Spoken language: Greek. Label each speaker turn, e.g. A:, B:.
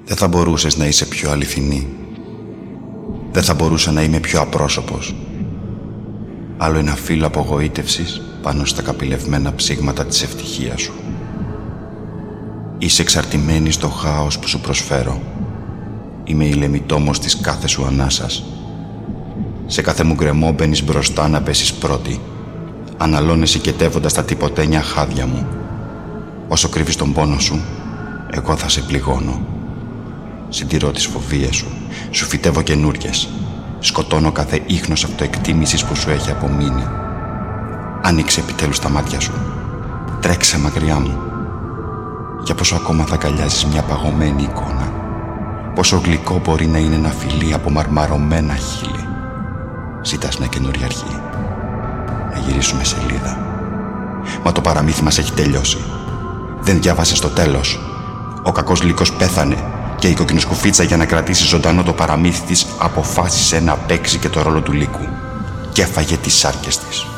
A: Δεν θα μπορούσες να είσαι πιο αληθινή. Δεν θα μπορούσα να είμαι πιο απρόσωπος. Άλλο ένα φύλλο απογοήτευσης πάνω στα καπηλευμένα ψήγματα της ευτυχίας σου. Είσαι εξαρτημένη στο χάος που σου προσφέρω. Είμαι η λεμιτόμος της κάθε σου ανάσας. Σε κάθε μου γκρεμό μπαίνεις μπροστά να πέσεις πρώτη. Αναλώνεσαι οικετεύοντας τα τυποτένια χάδια μου. Όσο κρύβεις τον πόνο σου, εγώ θα σε πληγώνω. Συντηρώ τις φοβίες σου, σου φυτεύω καινούριες. Σκοτώνω κάθε ίχνος αυτοεκτίμησης που σου έχει απομείνει. Άνοιξε επιτέλους τα μάτια σου. Τρέξε μακριά μου. Για πόσο ακόμα θα αγκαλιάζεις μια παγωμένη εικόνα. Πόσο γλυκό μπορεί να είναι ένα φιλί από μαρμαρωμένα χείλη. Ζητάς μια καινούρια αρχή. Να γυρίσουμε σελίδα. Μα το παραμύθι μας έχει τελειώσει. Δεν διάβασες το τέλος. Ο κακός λύκος πέθανε και η κοκκινοσκουφίτσα, για να κρατήσει ζωντανό το παραμύθι της, αποφάσισε να παίξει και το ρόλο του λύκου και έφαγε τις σάρκες της.